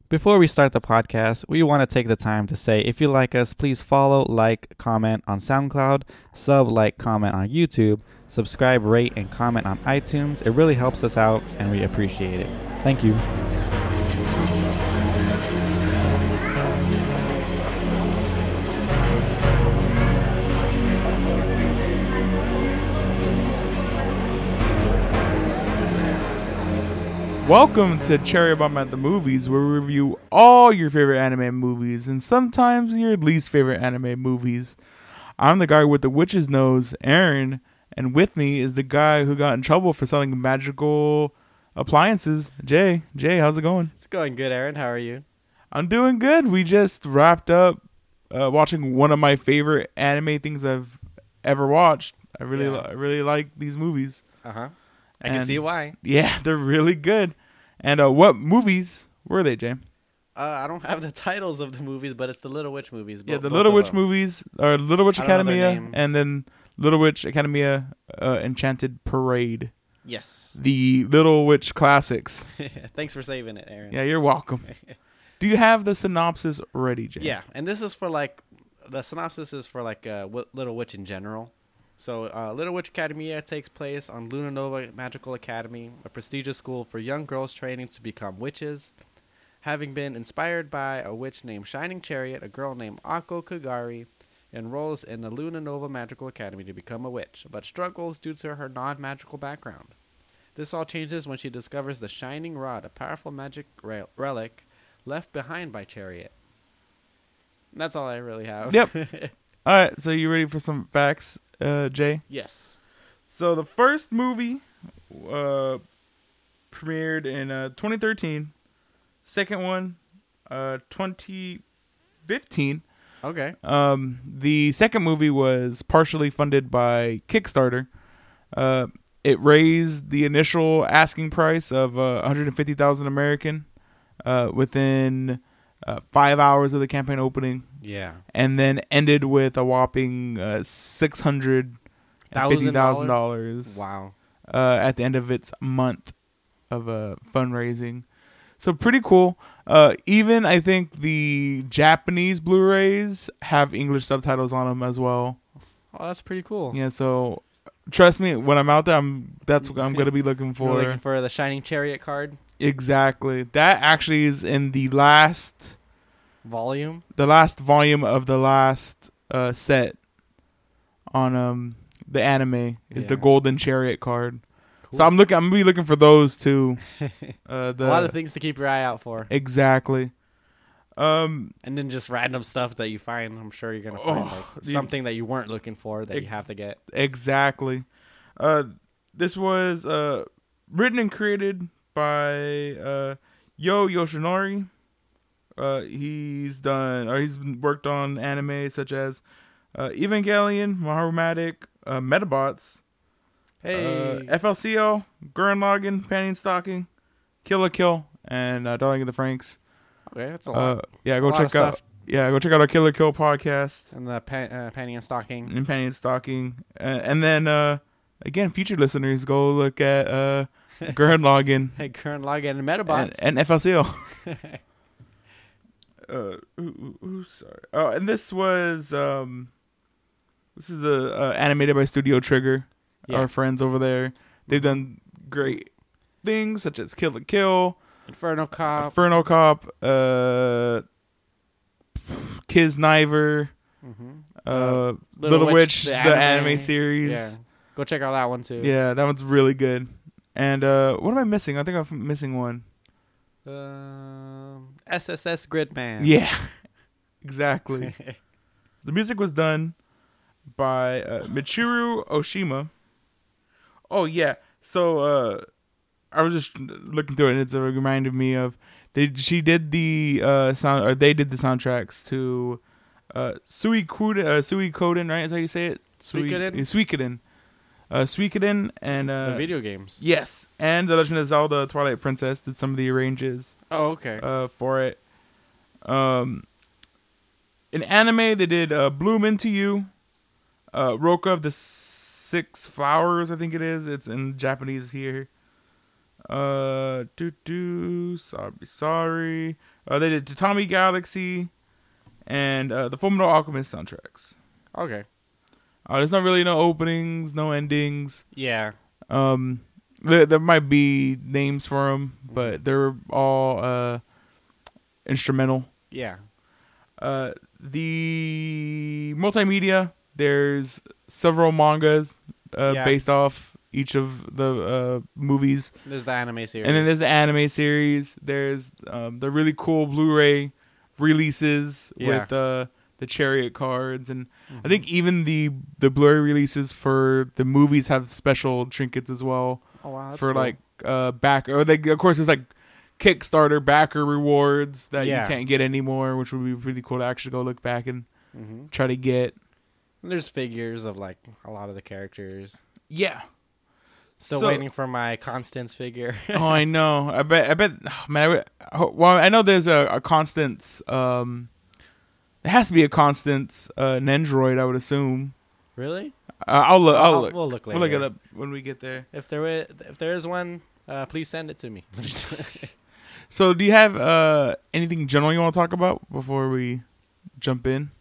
Before we start the podcast, we want to take the time to say if you like us, please follow, like, comment on SoundCloud, like, comment on YouTube, subscribe, rate, and comment on iTunes. It really helps us out, and we appreciate it. Thank you. Welcome to Cherry Bomb at the Movies, where we review all your favorite anime movies and sometimes your least favorite anime movies. I'm the guy with the witch's nose, Aaron, and with me is the guy who got in trouble for selling magical appliances, Jay. Jay, how's it going? It's going good, Aaron. How are you? I'm doing good. We just wrapped up watching one of my favorite anime things I've ever watched. I really like these movies. I can see why. Yeah, they're really good. And what movies were they, Jay? I don't have the titles of the movies, but it's the Little Witch movies. Yeah, the Little Witch movies are Little Witch Academia and then Little Witch Academia Enchanted Parade. Yes. The Little Witch classics. Thanks for saving it, Aaron. Yeah, you're welcome. Do you have the synopsis ready, Jay? Yeah, and this is for the synopsis is for Little Witch in general. So, Little Witch Academia takes place on Luna Nova Magical Academy, a prestigious school for young girls training to become witches. Having been inspired by a witch named Shining Chariot, a girl named Ako Kagari enrolls in the Luna Nova Magical Academy to become a witch, but struggles due to her non-magical background. This all changes when she discovers the Shining Rod, a powerful magic relic left behind by Chariot. That's all I really have. Yep. All right, so you ready for some facts, Jay? Yes. So the first movie premiered in 2013. Second one, 2015. Okay. The second movie was partially funded by Kickstarter. It raised the initial asking price of 150,000 American within 5 hours of the campaign opening. Yeah. And then ended with a whopping $650,000. Wow. At the end of its month of fundraising. So pretty cool. Even I think the Japanese Blu-rays have English subtitles on them as well. Oh, that's pretty cool. Yeah, so trust me, when I'm out there, that's what I'm going to be looking for. You're looking for the Shining Chariot card? Exactly. That actually is in the last volume of the last set on the anime is the Golden Chariot card. Cool. So I'm gonna be looking for those too. A lot of things to keep your eye out for. Exactly. And then just random stuff that you find. I'm sure you're gonna find something that you weren't looking for that you have to get. Exactly. This was written and created by Yo Yoshinori. He's worked on anime such as Evangelion, Mahorumatic, Metabots, FLCL, Gurren Lagann, Panty and Stocking, Kill la Kill, and Darling in the Franxx. Okay, that's a lot. Go check out our Kill la Kill podcast and the Panty and Stocking. And Panty and Stocking, and then again, future listeners, go look at Gurren Lagann. Hey, Gurren Lagann and Metabots and FLCL. Sorry. Oh, and this is animated by Studio Trigger. Yeah. Our friends over there. They've done great things such as Kill la Kill, Inferno Cop, Kiznaiver, Little Witch, the anime series. Yeah. Go check out that one too. Yeah, that one's really good. And what am I missing? I think I'm missing one. SSS Gridman. Yeah, exactly. The music was done by Michiru Oshima. Oh yeah, so I was just looking through it, and it reminded me of they did the soundtracks to Suikoden, right? Is that how you say it? Suikoden. Suikoden and the video games. Yes, and The Legend of Zelda: Twilight Princess did some of the arranges. Oh, okay. For it. In anime, they did Bloom Into You, Roka of the Six Flowers, I think it is. It's in Japanese here. Sorry. They did Tatami Galaxy and the Fullmetal Alchemist soundtracks. Okay. There's not really no openings, no endings. Yeah. There might be names for them, but they're all instrumental. Yeah. The multimedia, there's several mangas based off each of the movies. There's the anime series. And then there's the anime series. There's the really cool Blu-ray releases with the Chariot cards. And I think even the Blu-ray releases for the movies have special trinkets as well. Oh, wow. For cool. like back, or like, of course, there's like Kickstarter backer rewards that you Yeah. can't get anymore, which would be pretty cool to actually go look back and try to get. And there's figures of like a lot of the characters. Yeah. Still waiting for my Constance figure. Oh, I know. I bet. Oh, man, well, I know there's a Constance. There has to be a Constance Nendroid, I would assume. Really? I'll look. I'll look. We'll look later. We'll look it up when we get there. If there is one, please send it to me. So, do you have anything general you want to talk about before we jump in?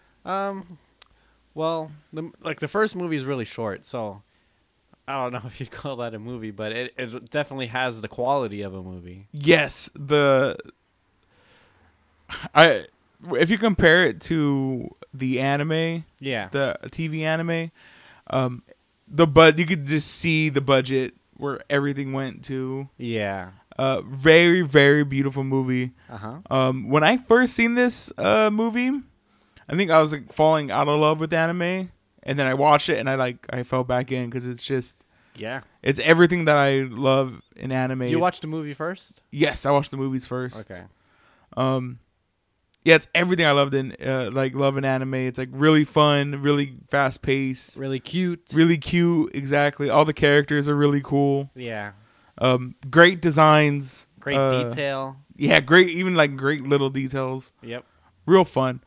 Well, the first movie is really short, so I don't know if you'd call that a movie, but it definitely has the quality of a movie. Yes, if you compare it to the anime, Yeah. the TV anime, you could just see the budget where everything went to. Yeah. Very, very beautiful movie. Uh-huh. When I first seen this movie, I think I was like falling out of love with anime, and then I watched it and I fell back in because it's just it's everything that I love in anime. You watched the movie first? Yes, I watched the movies first. Okay. Yeah, it's everything I loved in love in anime. It's like really fun, really fast paced, Really cute. really cute. Exactly, all the characters are really cool. Yeah. Great designs, Great detail. Yeah, great, even like great little details. Yep. Real fun.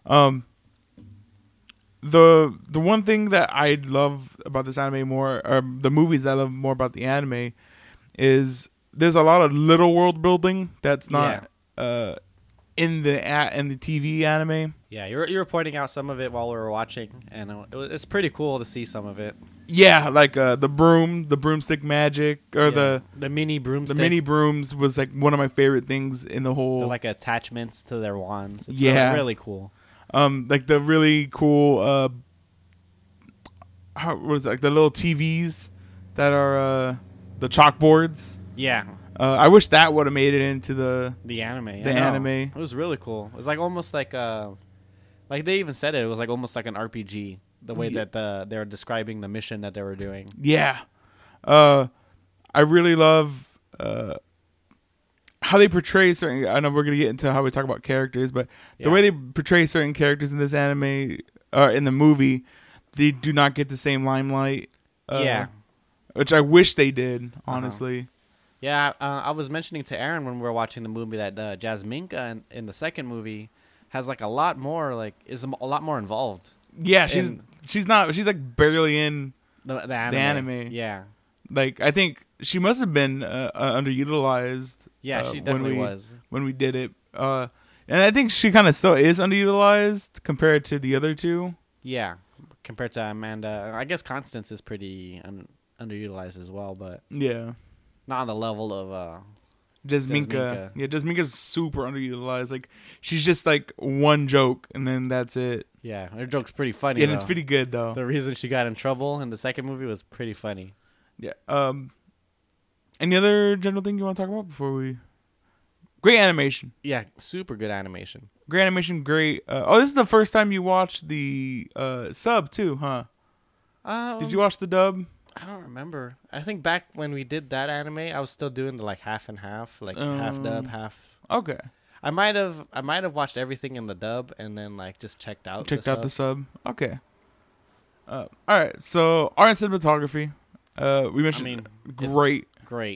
The one thing that I love about this anime more, or the movies that I love more about the anime, is there's a lot of little world building that's not in the TV anime. Yeah, you were pointing out some of it while we were watching, and it's pretty cool to see some of it. Yeah, like the broomstick magic, or the mini broomstick. The mini brooms was like one of my favorite things in the whole. They're like attachments to their wands. It's really cool. Like the really cool what is it, like the little TVs that are the chalkboards. Yeah. I wish that would have made it into the anime. The anime. It was really cool. It was like almost like they even said it was like almost like an RPG. The way that they were describing the mission that they were doing. Yeah. I really love how they portray certain. I know we're gonna get into how we talk about characters, but the way they portray certain characters in this anime, in the movie, they do not get the same limelight. Which I wish they did, honestly. Yeah, I was mentioning to Aaron when we were watching the movie that Jasminka in the second movie has like a lot more is a lot more involved. Yeah, she's like barely in the anime. Yeah, like I think she must have been underutilized. Yeah, she definitely was when we did it. And I think she kind of still is underutilized compared to the other two. Yeah, compared to Amanda, I guess Constance is pretty underutilized as well, but yeah, not on the level of Jasminka. Yeah, Jasminka's super underutilized. Like she's just like one joke and then that's it. Yeah, her joke's pretty funny. Yeah, and it's pretty good though. The reason she got in trouble in the second movie was pretty funny. Yeah. Any other general thing you want to talk about before we? Great animation. Yeah, super good animation. Great animation. Great. This is the first time you watched the sub too, huh? Did you watch the dub? I don't remember. I think back when we did that anime, I was still doing the half and half, half dub, half. Okay. I might have watched everything in the dub and then just checked out the sub. Okay. All right. So art and cinematography. We mentioned great.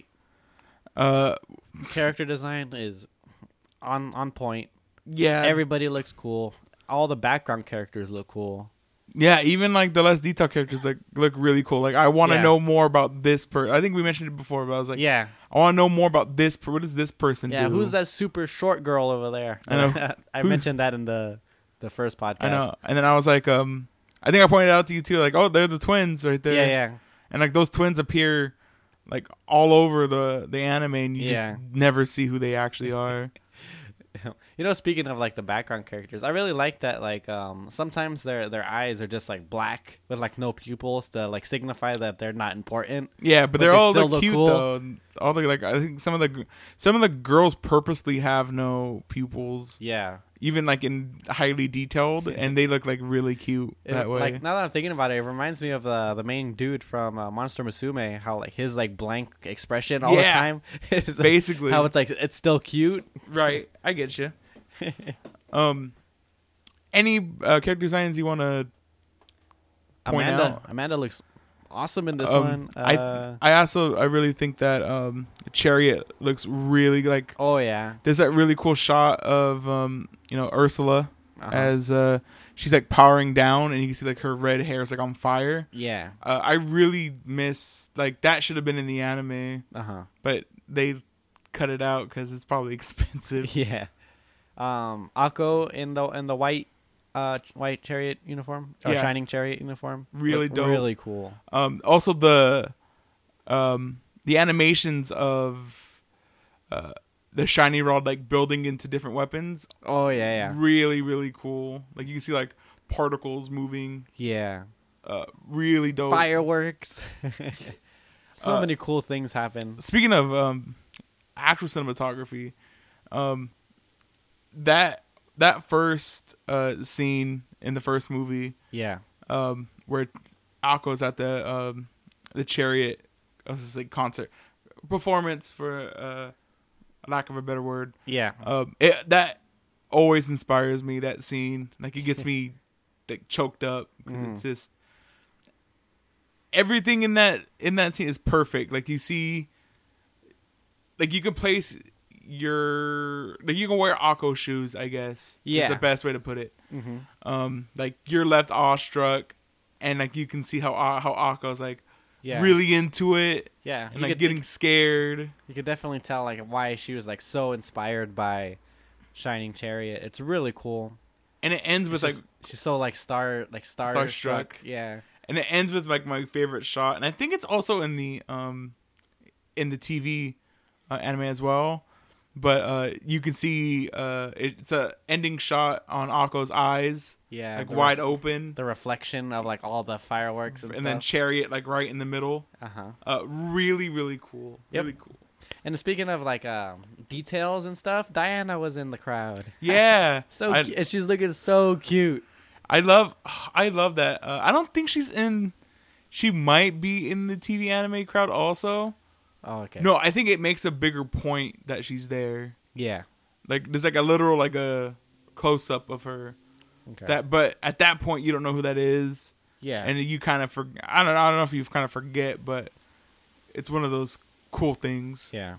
Character design is on point. Yeah. Everybody looks cool. All the background characters look cool. Yeah, even like the less detailed characters like look really cool. Like I want to Yeah. know more about this person. I think we mentioned it before, but I was like, Yeah. I want to know more about this. What does this person Yeah, do? who's that super short girl over there? I know. I Who- mentioned that in the first podcast. I know. And then I was like, I think I pointed out to you too, like, oh, they're the twins right there. Yeah, yeah. And like those twins appear like all over the anime, and you Yeah. just never see who they actually are. You know, speaking of like the background characters, I really like that. Like, sometimes their eyes are just like black with like no pupils to like signify that they're not important. Yeah, but But they're they all still look look cute cool. though. All the like, I think some of the girls purposely have no pupils, Yeah. even like in highly detailed, and they look like really cute that way. Like now that I'm thinking about it, it reminds me of the main dude from Monster Musume. How like his like blank expression all the Yeah. time. is, like, Basically, how it's like it's still cute. right. I get you. Any character designs you want to point out? Amanda looks awesome in this Um, one. I really think that Chariot looks really like. Oh yeah. There's that really cool shot of Ursula Uh-huh. as she's like powering down, and you can see like her red hair is like on fire. Yeah. I really miss like that should have been in the anime, but they cut it out because it's probably expensive. Yeah. Akko in the white chariot uniform or Yeah. shining chariot uniform. Really Look dope. Really cool. Also the animations of the shiny rod like building into different weapons. Oh yeah, Really, really cool. Like you can see like particles moving. yeah. Really dope. Fireworks. So Uh, many cool things happen. Speaking of actual cinematography, that first scene in the first movie, Yeah. where Akko's at the chariot, I was just like concert performance for lack of a better word. Yeah. That always inspires me. That scene, like it gets me like choked up 'cause it's just everything in that scene is perfect. Like you see, like you can place you can wear Akko shoes, I guess. Yeah. Is the best way to put it. Mm-hmm. Like you're left awestruck, and like you can see how Akko's like Yeah. really into it, Yeah. and like getting scared. You could definitely tell like why she was like so inspired by Shining Chariot. It's really cool. And it ends with like She's so like starstruck. Yeah. And it ends with like my favorite shot, and I think it's also in the TV anime as well. But you can see it's a ending shot on Akko's eyes, Yeah. like the wide open, The reflection of like all the fireworks and then stuff. Chariot like right in the middle. Really, really cool. Yep. Really cool. And speaking of like details and stuff, Diana was in the crowd. Yeah. And she's looking so cute. I love that. I don't think she's in. She might be in the TV anime crowd also. Oh, okay. No, I think it makes a bigger point that she's there. Yeah. Like there's like a literal like a close up of her. Okay. But at that point you don't know who that is, Yeah. and you kind of I don't know if you kind of forget, but it's one of those cool things. Yeah.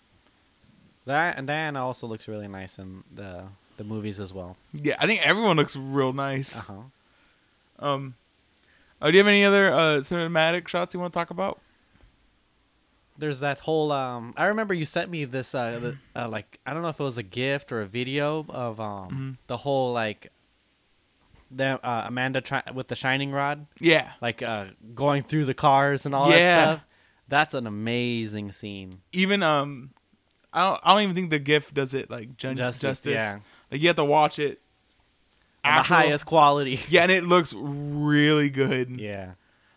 That and Diana also looks really nice in the movies as well. Yeah, I think everyone looks real nice. Uh-huh. Do you have any other cinematic shots you want to talk about? There's that whole I remember you sent me this like I don't know if it was a gift or a video of the whole like the Amanda with the shining rod, Yeah. like going through the cars and all that Yeah. stuff. That's an amazing scene. Even I don't even think the GIF does it like justice. Yeah. Like you have to watch it. On the highest quality. Yeah, and it looks really good. Yeah.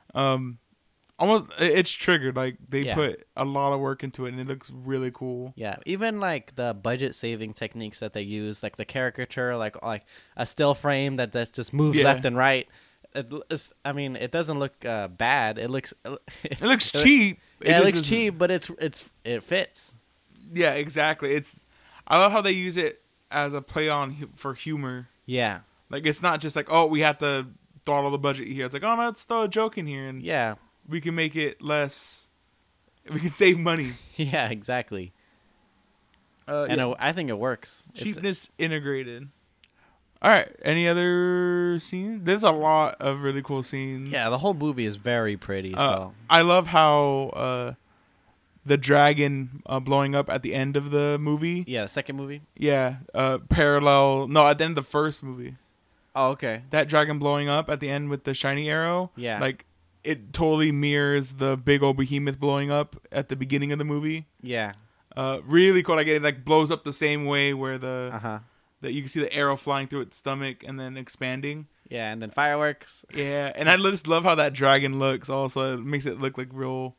Almost it's triggered. Like they Yeah. put a lot of work into it, and it looks really cool. Yeah, even like the budget saving techniques that they use, like the caricature, like a still frame that just moves Yeah. left and right. I mean, it doesn't look bad. It looks It looks cheap. Yeah, it just looks isn't- cheap, but it fits. Yeah, exactly. I love how they use it as a play on for humor. Yeah, Like it's not just like, oh, we have to throttle the budget here. It's like, oh, no, let's throw a joke in here, and yeah, we can make it less. We can save money. yeah, exactly. Yeah. And I think it works. Cheapness integrated. All right. Any other scenes? There's a lot of really cool scenes. Yeah, the whole movie is very pretty. So I love how the dragon blowing up at the end of the movie. yeah, the second movie. Yeah. Parallel. No, at the end of the first movie. Oh, okay. That dragon blowing up at the end with the shiny arrow. Yeah. Like, it totally mirrors the big old behemoth blowing up at the beginning of the movie. Yeah. Really cool. Like, it like blows up the same way where Uh-huh. that you can see the arrow flying through its stomach and then expanding. Yeah, and then fireworks. Yeah, and I just love how that dragon looks. Also, it makes it look like real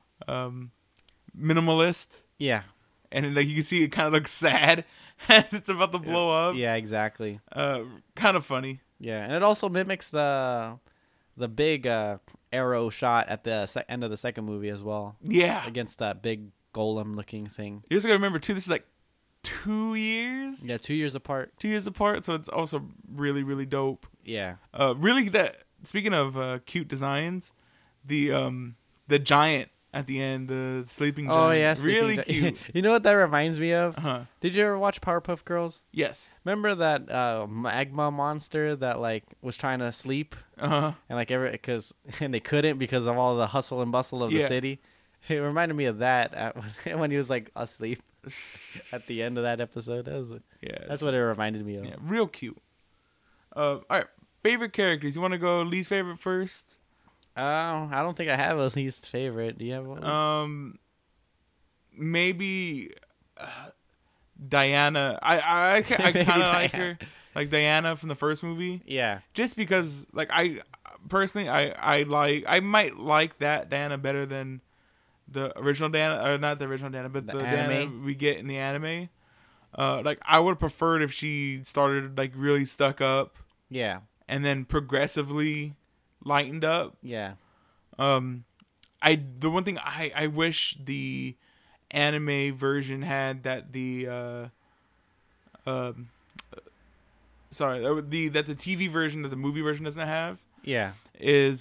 minimalist, Yeah. and like you can see it kind of looks sad as it's about to blow up. Yeah, exactly. Kind of funny. Yeah, and it also mimics the big arrow shot at the end of the second movie as well, Yeah, against that big golem-looking thing. you just gotta remember too. This is like 2 years. Yeah, 2 years apart. 2 years apart, so it's also really really dope. Yeah. Really, that speaking of cute designs, the giant at the end, the sleeping giant. Oh yeah, really sleeping cute. You know what that reminds me of? Uh-huh. Did you ever watch Powerpuff Girls? Yes. Remember that magma monster that like was trying to sleep Uh-huh. and like and they couldn't because of all the hustle and bustle of the Yeah. city? It reminded me of that when he was like asleep at the end of that episode. Yeah. That's what it reminded me of. Yeah, real cute. All right, favorite characters. You want to go least favorite first? I don't think I have a least favorite. Do you have one? Maybe Diana. I kind Maybe of like Diana. her, like Diana from the first movie, Yeah. just because like I personally I might like that Diana better than the original Diana, or not the original Diana, but the Diana anime? we get in the anime. Like I would have preferred if she started like really stuck up Yeah. and then progressively lightened up. Yeah. The one thing I wish the anime version had that the TV version that the movie version doesn't have Yeah. is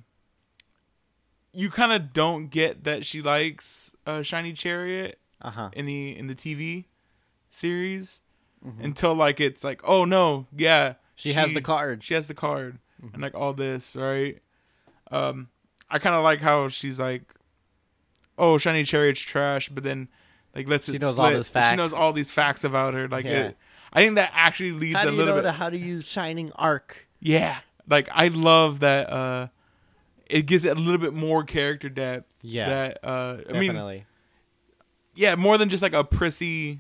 you kind of don't get that she likes Shiny Chariot Uh-huh. in the TV series until like it's like, oh no, yeah, She has the card. she has the card and like all this, right? I kind of like how she's like, oh, Shiny Chariot's trash, but then like lets it She knows slip. all these facts. She knows all these facts about her. Like Yeah. I think that actually leads How a do you little know bit. how to use Shining Arc? Yeah, like I love that. It gives it a little bit more character depth. Yeah. That I mean, Definitely. yeah, more than just like a prissy,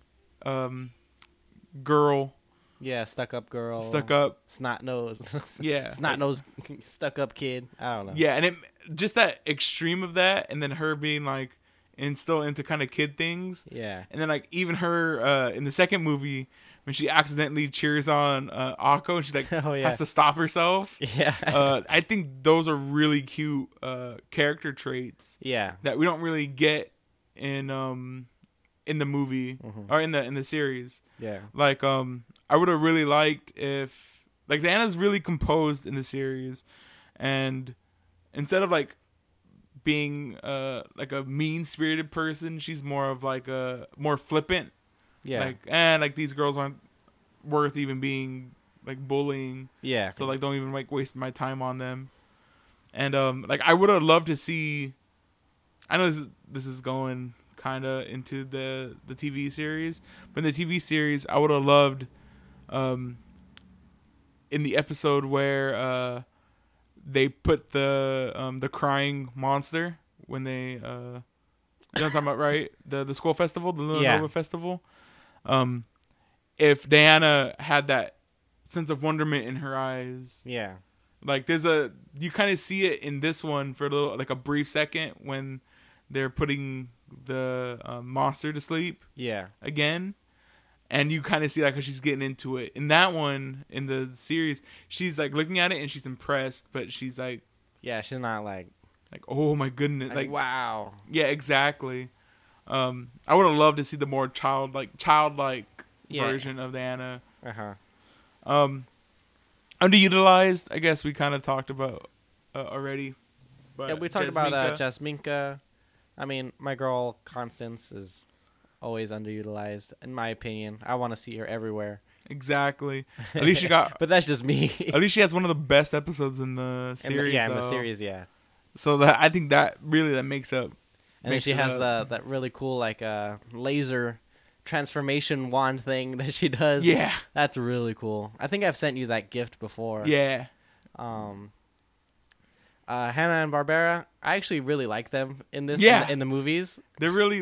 girl Yeah, stuck up girl. stuck up. Snot nose. Yeah. Snot nose stuck up kid. I don't know. Yeah, and it just that extreme of that, and then her being like, and still into kind of kid things. Yeah. And then like even her in the second movie when she accidentally cheers on Akko and she's like Oh, yeah. has to stop herself. Yeah. I think those are really cute character traits yeah. that we don't really get in the movie or in the series. Yeah. Like I would have really liked if like Diana's really composed in the series, and instead of like being like a mean-spirited person, she's more of like a more flippant. Yeah. Like these girls aren't worth even being like bullying. Yeah. So like don't even like waste my time on them. And like I would have loved to see. I know this is going kind of into the TV series, but in the TV series I would have loved in the episode where they put the crying monster when they you know what I'm talking about, right? The school festival, the Luna Yeah. Nova festival. If Diana had that sense of wonderment in her eyes, Yeah. like you kind of see it in this one for a brief second when they're putting the monster to sleep Yeah. again, and you kind of see like how she's getting into it. In that one, in the series, she's like looking at it and she's impressed, but she's like, Yeah. She's not like oh my goodness, like wow. yeah, exactly. I would have loved to see the more childlike Yeah. version of Diana. Uh-huh. Underutilized, I guess we kind of talked about already. But Yeah, we talked about Jasminka- Jasminka. I mean, my girl Constance is always underutilized, in my opinion. I want to see her everywhere. Exactly. At least she got. But that's just me. At least she has one of the best episodes in the series. In the series, yeah. So I think that makes up. And then she has that really cool like laser transformation wand thing that she does. Yeah. That's really cool. I think I've sent you that gift before. Yeah. Hanna and Barbera, I actually really like them in this. Yeah. In the movies. They're really.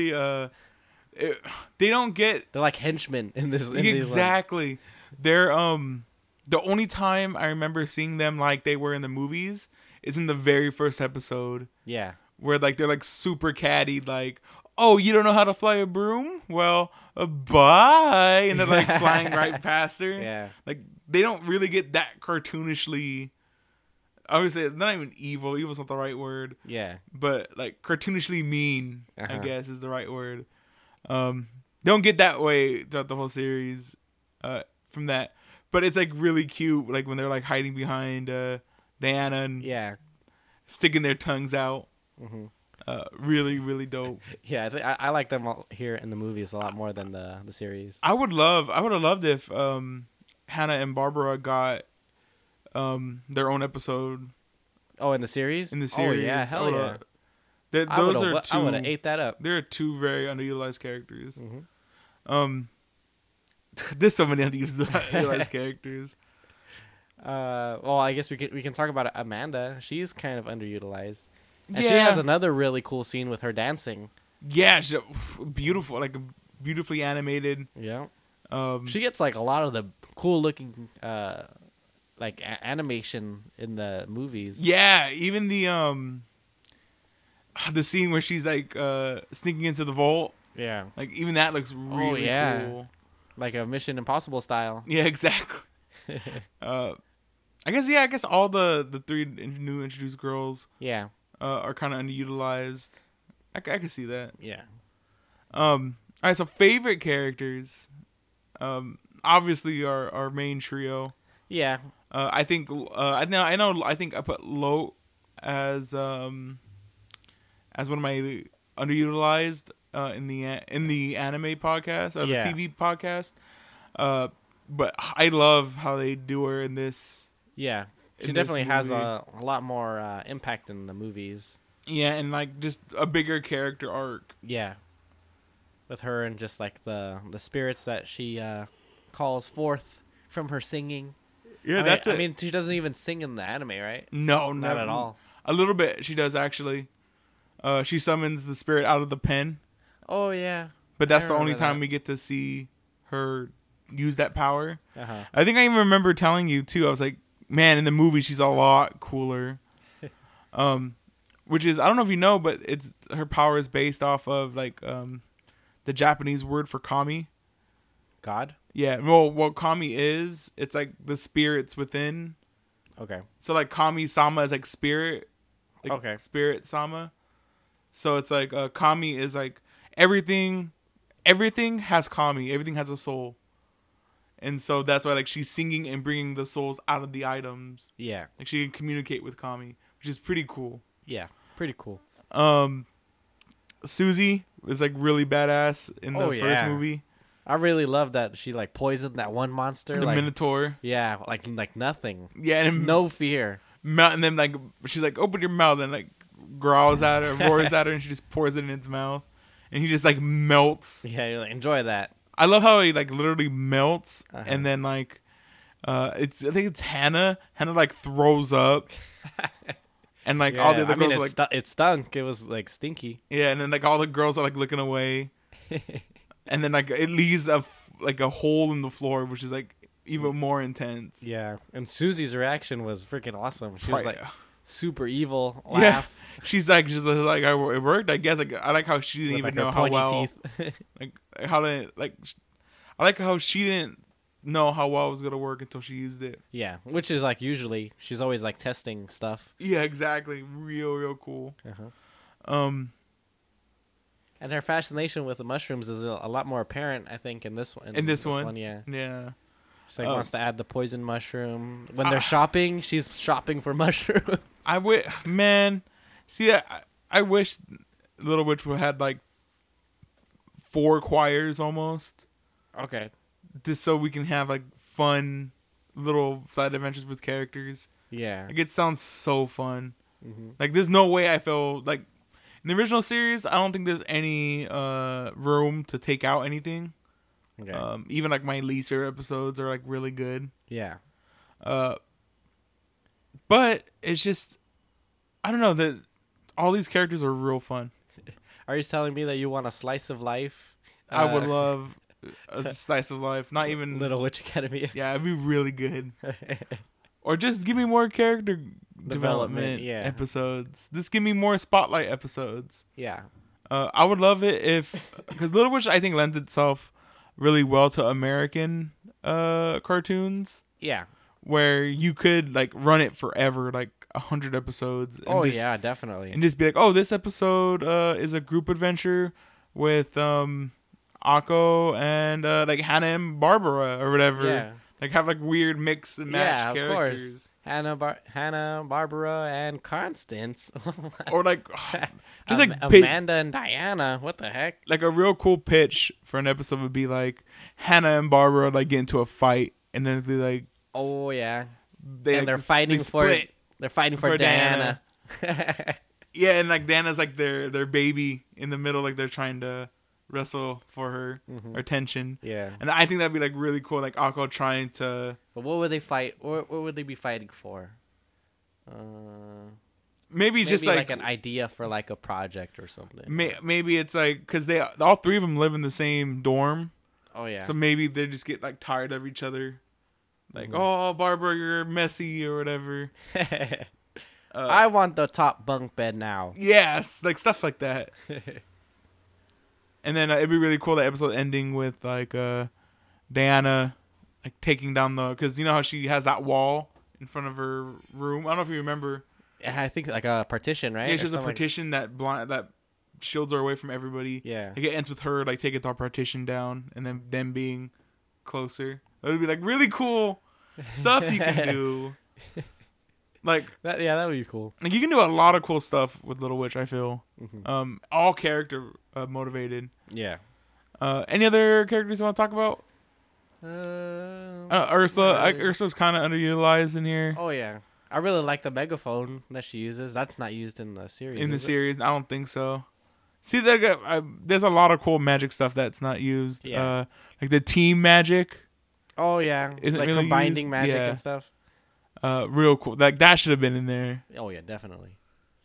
They don't get. They're like henchmen in this. Exactly. They're the only time I remember seeing them like they were in the movies is in the very first episode. Yeah. Where like they're like super catty, like, oh, you don't know how to fly a broom? Well, bye, and they're like flying right past her. Yeah. Like they don't really get that cartoonishly. I would say not even evil. Evil's not the right word. Yeah. But like cartoonishly mean, I Uh-huh. guess is the right word. Don't get that way throughout the whole series. From that, but it's like really cute, like when they're like hiding behind Diana and Yeah. sticking their tongues out. Mm-hmm. Really, really dope. Yeah, I like them all here in the movies a lot more than the series. I would have loved if Hannah and Barbara got their own episode Oh, in the series? in the series. Oh, yeah, hell yeah. Those are I would have two. ate that up. There are two very underutilized characters. Mm-hmm. There's so many underutilized characters. Well, I guess we can talk about Amanda. She's kind of underutilized. And she Yeah. has another really cool scene with her dancing. Yeah, beautiful, like beautifully animated. Yeah. Um, She gets like a lot of the cool looking like animation in the movies. yeah, even the scene where she's like sneaking into the vault, Yeah. like even that looks really yeah. cool. Like a Mission Impossible style. Yeah, exactly. I guess all the three new introduced girls Yeah. are kind of underutilized. I can see that. Yeah. All right, so favorite characters, obviously our main trio. Yeah. I think I think I put Lo as one of my underutilized in the anime podcast or Yeah. the TV podcast. But I love how they do her in this. Yeah. She In this definitely has movie. a lot more impact in the movies. Yeah, and like just a bigger character arc. Yeah. With her and just like the spirits that she calls forth from her singing. Yeah, I mean, she doesn't even sing in the anime, right? No, Not at all. A little bit, she does actually. She summons the spirit out of the pen, Oh yeah. but that's I the only remember time that. we get to see her use that power. Uh-huh. I think I even remember telling you too. I was like, man, in the movie she's a lot cooler. Which is, I don't know if you know, but it's her power is based off of like the Japanese word for kami. God. Yeah, well, what kami is, it's like the spirits within. Okay. So like kami-sama is like spirit. Like Okay. Spirit sama. So it's like kami is like everything has kami. Everything has a soul. And so that's why like she's singing and bringing the souls out of the items. Yeah. Like she can communicate with kami, which is pretty cool. Yeah. Pretty cool. Susie is like really badass in the Oh, first yeah. movie. I really love that she like poisoned that one monster. The like, Minotaur. yeah, like nothing. Yeah, and No fear. and then like she's like, open your mouth, and like growls at her, roars at her, and she just pours it in its mouth, and he just like melts. Yeah, you're like, enjoy that. I love how he like literally melts, Uh-huh. and then like I think it's Hannah. Hannah like throws up, and like all the other I mean, girls are like it stunk. It was like stinky. yeah, and then like all the girls are like looking away, and then like it leaves a hole in the floor, which is like even more intense. Yeah, and Susie's reaction was freaking awesome. She was Right. like super evil Yeah. laugh. She's like it worked. I guess like I like how she didn't with, even like, her know how pointy well teeth. like how to like I like how she didn't know how well it was gonna work until she used it. Yeah, which is like usually she's always like testing stuff. Yeah, exactly. Real cool. Uh-huh. And her fascination with the mushrooms is a lot more apparent, I think, in this one. In this one. Yeah. Yeah. She like wants to add the poison mushroom. When Ah. they're shopping, she's shopping for mushrooms. I wish, man. See, I wish Little Witch had like 4 choirs almost. Okay. just so we can have like fun little side adventures with characters. Yeah. Like it sounds so fun. Mm-hmm. Like there's no way I feel like in the original series. I don't think there's any room to take out anything. Okay. Even like my least favorite episodes are like really good. Yeah. But it's just I don't know that all these characters are real fun. Are you telling me that you want a slice of life? I would love a slice of life. Not even Little Witch Academy. Yeah, it'd be really good. Or just give me more character development yeah. episodes. Just give me more spotlight episodes. Yeah. I would love it if because Little Witch I think lends itself really well to American cartoons Yeah. where you could like run it forever, like 100 episodes. And Oh just, yeah, definitely. and just be like, oh, this episode is a group adventure with Akko and like Hannah and Barbara or whatever. Yeah. Like have like weird mix and match Yeah, of characters. course. Hannah, Barbara, and Constance. Or like just like Amanda and Diana. What the heck? like a real cool pitch for an episode would be like Hannah and Barbara like get into a fight and then they like Oh yeah. they And like, they're fighting they for split. They're fighting for for Diana. Yeah, and like Diana's like their baby in the middle, like they're trying to wrestle for her attention. Yeah. And I think that'd be like really cool, like Akko trying to But what would they fight? What would they be fighting for? maybe Maybe just like an idea for like a project or something. maybe it's like because they all three of them live in the same dorm, Oh yeah. so maybe they just get like tired of each other. Like, oh, Barbara, you're messy or whatever. I want the top bunk bed now. Yes, like stuff like that. And then it'd be really cool the episode ending with like Diana like taking down because you know how she has that wall in front of her room. I don't know if you remember. I think like a partition, right? Yeah, Or she has a something like- partition that shields her away from everybody. Yeah. Like it ends with her like taking the partition down and then them being closer. That would be like really cool stuff you can do. Like that would be cool. Like you can do a lot of cool stuff with Little Witch. I feel, Mm-hmm. all character motivated. Yeah. Any other characters you want to talk about? Ursula. Ursula's kind of underutilized in here. Oh yeah. I really like the megaphone that she uses. That's not used in the series. In the is it? series, I don't think so. See, there's a lot of cool magic stuff that's not used. Yeah. Like the team magic, Oh yeah. Isn't like really combining used? magic Yeah. and stuff. real cool. Like that should have been in there. Oh yeah, definitely.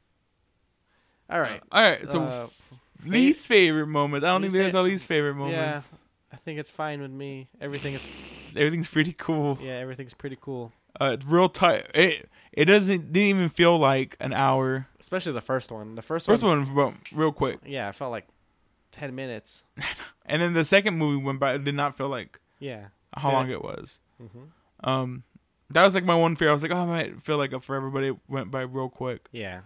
All right. All right. So least favorite moments. I don't think there's a least favorite moments. Yeah. I think it's fine with me. Everything's pretty cool. Yeah, everything's pretty cool. It's real tight. It didn't even feel like an hour. Especially the first one. The first one went real quick. Yeah, it felt like 10 minutes. And then the second movie went by. It did not feel like Yeah. how long it was. Mm-hmm. That was like my one fear. I was like, oh, I might feel like forever, but it went by real quick. Yeah.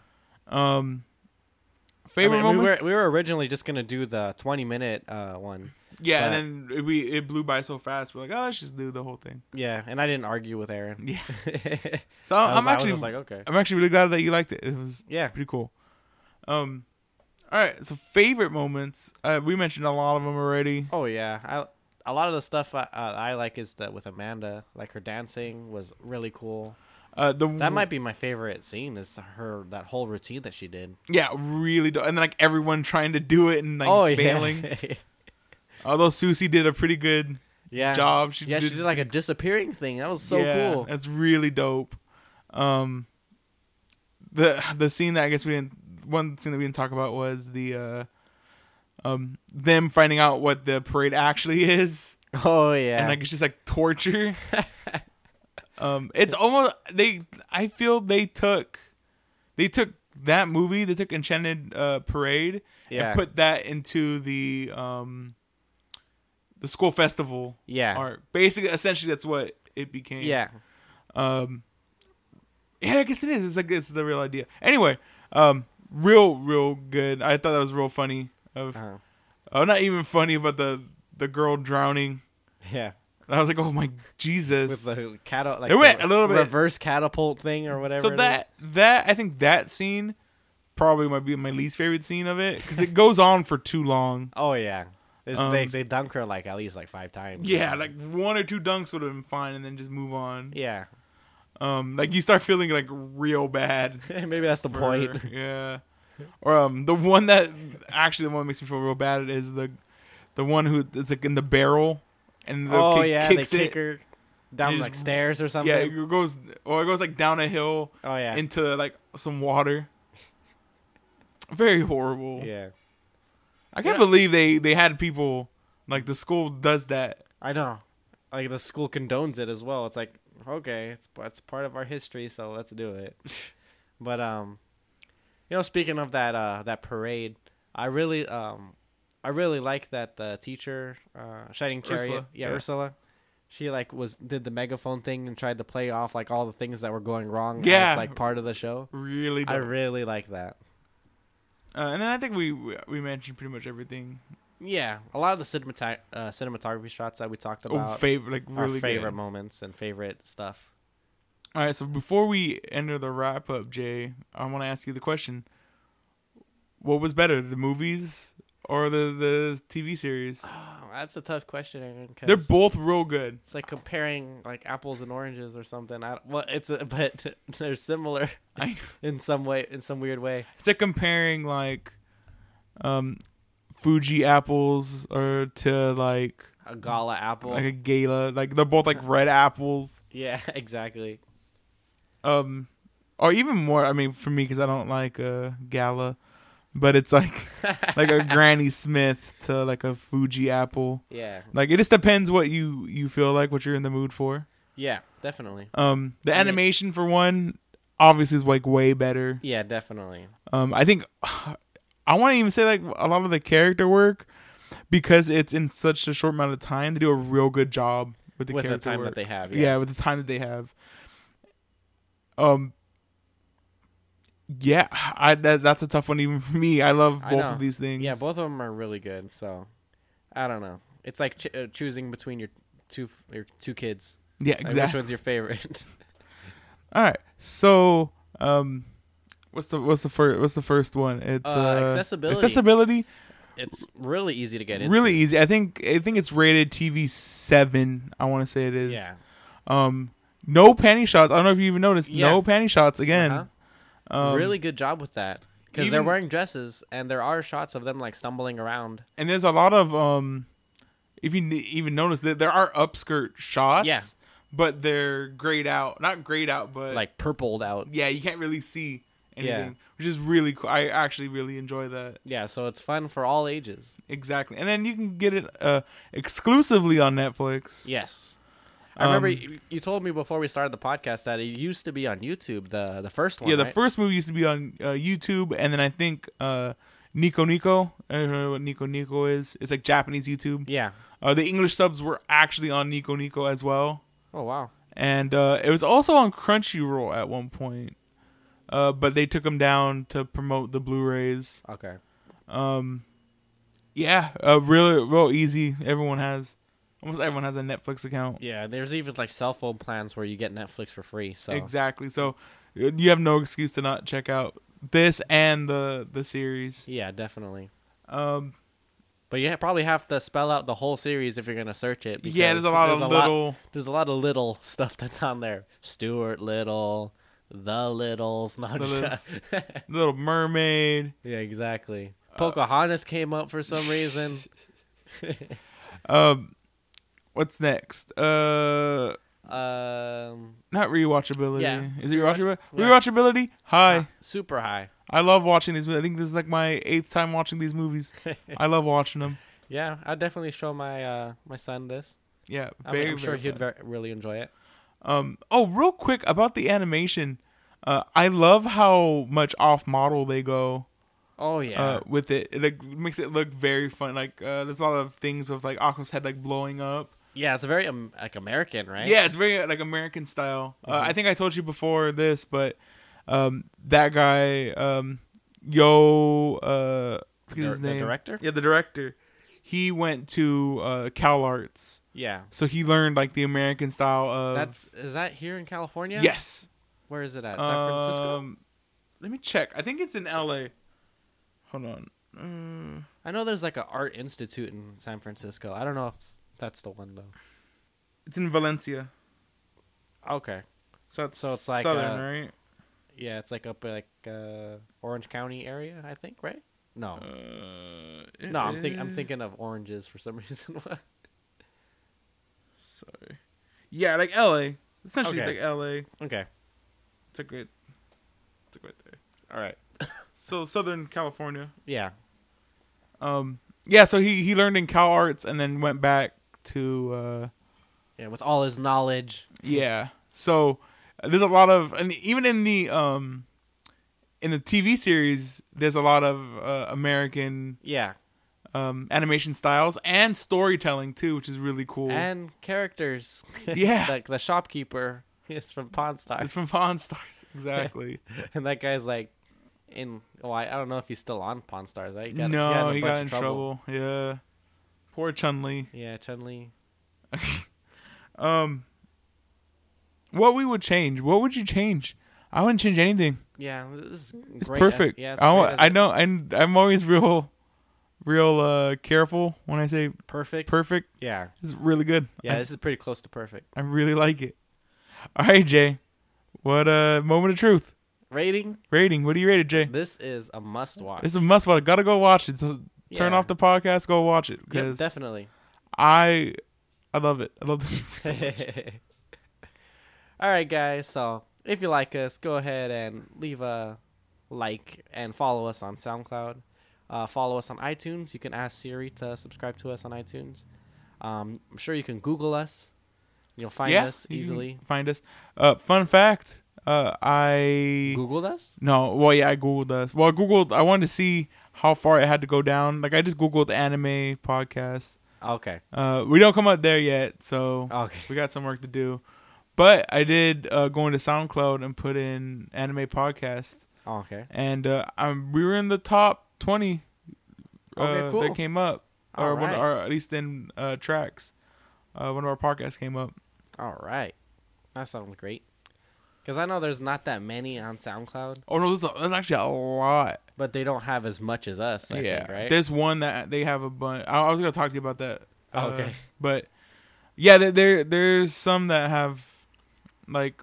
Favorite moments? We were originally just gonna do the 20-minute one. Yeah, and then it blew by so fast. We're like, oh, let's just do the whole thing. Yeah, and I didn't argue with Aaron. Yeah. So I was just like, okay. I'm actually really glad that you liked it. It was pretty cool. All right. So favorite moments. We mentioned a lot of them already. Oh yeah, a lot of the stuff I like is that with Amanda, like her dancing was really cool. That might be my favorite scene is that whole routine that she did. Yeah, really. And then like everyone trying to do it and like failing. Yeah. Although Susie did a pretty good job. She did like a disappearing thing. That was so cool. That's really dope. The scene that I guess one scene that we didn't talk about was the them finding out what the parade actually is. Oh yeah. And like it's just like torture. It's almost I feel they took that movie, they took Enchanted Parade and put that into the school festival art. Basically, essentially that's what it became. Yeah. Yeah, I guess it is. It's the real idea. Anyway, real good. I thought that was real funny. Not even funny, but the girl drowning. Yeah. And I was like, oh my Jesus! With the it went a little bit reverse catapult thing or whatever. So that I think that scene probably might be my least favorite scene of it because it goes on for too long. Oh yeah. They dunk her like at least like 5 times. Yeah, like 1 or 2 dunks would have been fine, and then just move on. Yeah. Like you start feeling like real bad. Maybe that's the point. Yeah. Or the one that makes me feel real bad is the one who it's like in the barrel, and the kicks they kick her down like stairs or something. Yeah, it goes like down a hill. Oh yeah. Into like some water. Very horrible. Yeah. I can't believe they had people like the school does that. I know. Like the school condones it as well. It's like, okay, it's part of our history, so let's do it. But speaking of that parade, I really like that the teacher, Shining Chariot, Ursula, she like did the megaphone thing and tried to play off like all the things that were going wrong as like part of the show. Really, I really like that. And then I think we mentioned pretty much everything. Yeah, a lot of the cinematography shots that we talked about, really our favorite good moments and favorite stuff. All right, so before we enter the wrap up, Jay, I want to ask you the question: what was better, the movies or the TV series? Oh, that's a tough question, Aaron. They're both real good. It's like comparing like apples and oranges or something. But they're similar in some weird way. It's like comparing like Fuji apples or to like a Gala apple, like a Gala. Like they're both like red apples. Yeah, exactly. Or even more. I mean, for me, because I don't like Gala, but it's like like a Granny Smith to like a Fuji apple. Yeah. Like it just depends what you feel like, what you're in the mood for. Yeah, definitely. The animation for one obviously is like way better. Yeah, definitely. I think I want to even say like a lot of the character work, because it's in such a short amount of time, they do a real good job with the character time work. that they have. Yeah, with the time that they have. Yeah, that's a tough one even for me. I love both of these things. Yeah, both of them are really good. So, I don't know. It's like choosing between your two kids. Yeah, Like, exactly. which one's your favorite? All right. So, what's the first one? It's accessibility. Accessibility. It's really easy to get into. Really easy. I think it's rated TV 7. I want to say it is. Yeah. No panty shots. I don't know if you even noticed. Yeah. No panty shots again. Uh-huh. Really good job with that, because they're wearing dresses and there are shots of them like stumbling around. And there's a lot of if you even notice that there are upskirt shots. Yeah. But they're grayed out. Not grayed out, but like purpled out. Yeah, you can't really see anything, Yeah. which is really cool. I actually really enjoy that. Yeah, so it's fun for all ages. Exactly. And then you can get it exclusively on Netflix. Yes. I remember you told me before we started the podcast that it used to be on YouTube, the first one. Yeah, the right? first movie used to be on YouTube, and then I think Nico Nico. I don't know what Nico Nico is. It's like Japanese YouTube. Yeah. The English subs were actually on Nico Nico as well. Oh, wow. And it was also on Crunchyroll at one point. But they took them down to promote the Blu-rays. Okay. Yeah, real easy. Almost everyone has a Netflix account. Yeah, there's even like cell phone plans where you get Netflix for free. So Exactly. So you have no excuse to not check out this and the series. Yeah, definitely. But you probably have to spell out the whole series if you're gonna search it. Yeah, there's a lot of little. There's a lot of little stuff that's on there. Stuart Little, The Littles, not just Little Mermaid. Yeah, exactly. Pocahontas came up for some reason. What's next? Not rewatchability. Yeah. Is it rewatchability? Yeah. Rewatchability? High. Super high. I love watching these movies. I think this is like my 8th time watching these movies. I love watching them. Yeah, I'd definitely show my my son this. Yeah, I'm sure he'd really enjoy it. Real quick about the animation. I love how much off model they go. Oh yeah. With it, it makes it look very fun. Like there's a lot of things of like Aqua's head like blowing up. Yeah, it's very like American, right? Yeah, it's very like American style. I think I told you before this, but that guy, forget his name. The director? Yeah, the director. He went to Cal Arts. Yeah. So he learned like the American style of. Is that here in California? Yes. Where is it at? San Francisco? Let me check. I think it's in LA. Hold on. I know there's like an art institute in San Francisco. I don't know if that's the one though. It's in Valencia. Okay. So it's like, southern, right? Yeah, it's like up like Orange County area, I think, right? No. No, I'm thinking of oranges for some reason. Sorry. Yeah, like LA. Essentially, Okay. it's like LA. Okay. It's like right there. All right. So Southern California. Yeah. Yeah. So he learned in Cal Arts and then went back to Yeah, with all his knowledge. yeah. So there's a lot of, and even in the TV series, there's a lot of American Yeah. animation styles and storytelling too, which is really cool. And characters. Yeah. Like the shopkeeper is from Pawn Stars. It's from Pawn Stars, exactly. And that guy's like I don't know if he's still on Pawn Stars, right? He got in trouble. Yeah. Poor Chun-Li. Yeah, Chun-Li. What we would change? What would you change? I wouldn't change anything. Yeah, this is It's great. perfect. It's I great as I a- know, and I'm always real careful when I say Perfect. perfect. Yeah. It's really good. Yeah, this is pretty close to perfect. I really like it. All right, Jay. What moment of truth? Rating? Rating. What do you rate it, Jay? This is a must watch. It's a must watch. Gotta go watch it. So turn Yeah. off the podcast. Go watch it Yep, because definitely. I love it. I love this movie so much. All right, guys. So if you like us, go ahead and leave a like and follow us on SoundCloud. Follow us on iTunes. You can ask Siri to subscribe to us on iTunes. I'm sure you can Google us. You'll find us you can easily. Find us. Fun fact. I Googled us? No, well, yeah, I Googled us. Well, I wanted to see how far it had to go down. Like, I just Googled anime podcast. Okay. We don't come out there yet, so Okay. we got some work to do. But I did go into SoundCloud and put in anime podcast, Okay. and we were in the top 20 Okay, cool. that came up, or All right. or at least in tracks. One of our podcasts came up. All right. That sounds great. Because I know there's not that many on SoundCloud, Oh no, there's actually a lot. but they don't have as much as us, I think, right? There's one that they have a bunch. I was gonna talk to you about that. Oh, okay. But yeah, there's some that have like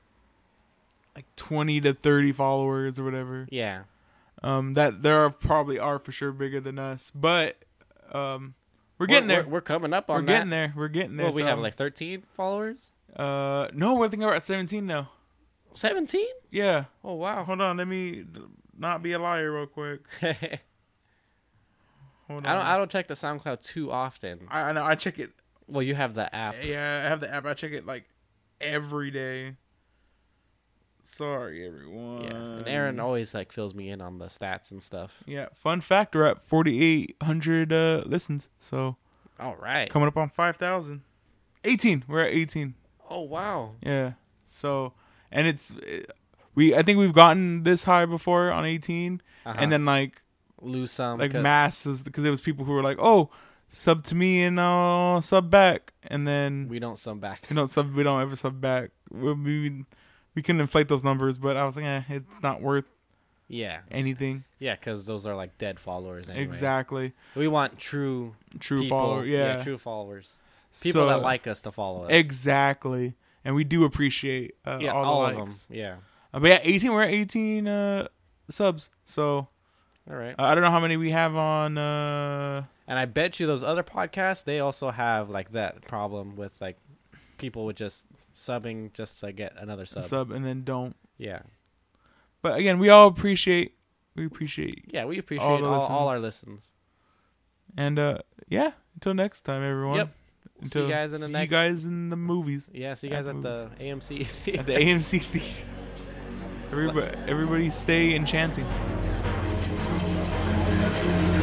20 to 30 followers or whatever. Yeah. That there probably are for sure bigger than us, but we're getting there. We're coming up on We're that. getting there. We're getting there. Well, we have so- like 13 followers? no, we're thinking we're at 17 now. 17? Yeah. Oh, wow. Hold on, let me not be a liar real quick. Hold on. I don't check the SoundCloud too often. I know. I check it. Well, you have the app. Yeah, I have the app. I check it like every day. Sorry, everyone. Yeah. And Aaron always like fills me in on the stats and stuff. Yeah. Fun fact: we're at 4,800 listens. So All right. coming up on 5,000. 18. We're at 18. Oh, wow. Yeah. So, and I think we've gotten this high before on 18, Uh-huh. and then like lose some. masses because there was people who were like, oh, sub to me and I'll sub back, and then we don't sum back. we don't ever sub back. We can inflate those numbers, but I was like, it's not worth Yeah. anything. Yeah, because those are like dead followers anyway. Exactly. We want true True people. follower. Yeah. True followers. People that like us to follow us. Exactly. And we do appreciate Yeah, all the of likes. them. Yeah. But yeah, 18. We're at 18 subs. So All right. I don't know how many we have on. And I bet you those other podcasts, they also have like that problem with like people with just subbing just to get another sub. And then don't. Yeah. But again, we appreciate. Yeah, we appreciate All the all our listens. listens. And yeah, until next time, everyone. Yep. See you guys in the see next. you guys in the movies Yeah, see you guys at the AMC. at the AMC theaters. Everybody stay enchanting.